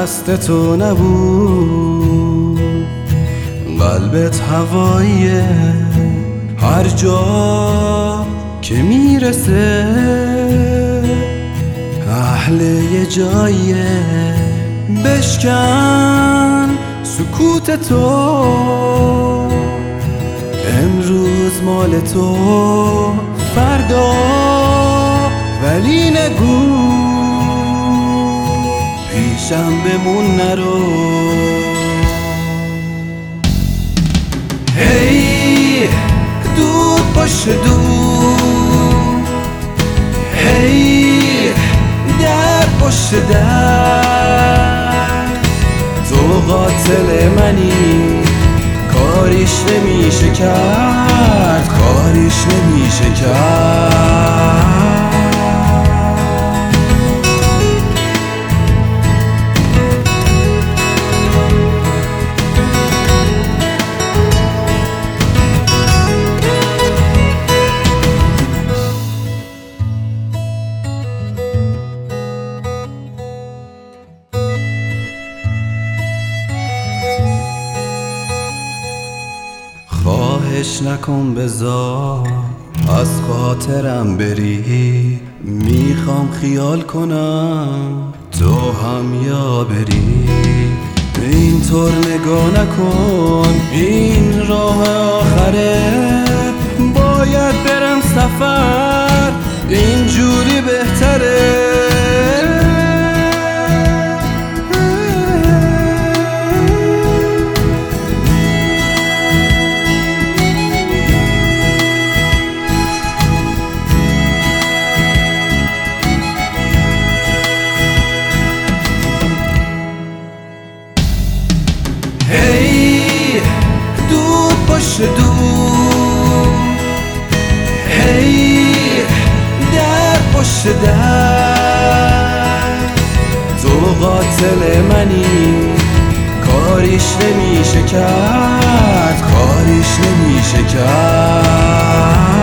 قصد تو نبود، قلبت هواییه، هر جا که میرسه اهل یه جاییه. بشکن سکوت تو، امروز مال تو، فردا ولی نگو پیشم بمون نرو. هی دود باشه دود، هی در باشه در، تو قاتل منی، کاریش نمیشه کرد، کاریش نمیشه کرد. خواهش نکن بذار از خاطرم بری، میخوام خیال کنم تو هم یا بری. اینطور نگاه نکن، این راه آخره، باید برم سفر، اینجوری بهتره. هی دود باشه دود، هی در باشه در، تو قاتل منی، کاریش نمیشه کرد، کاریش نمیشه کرد.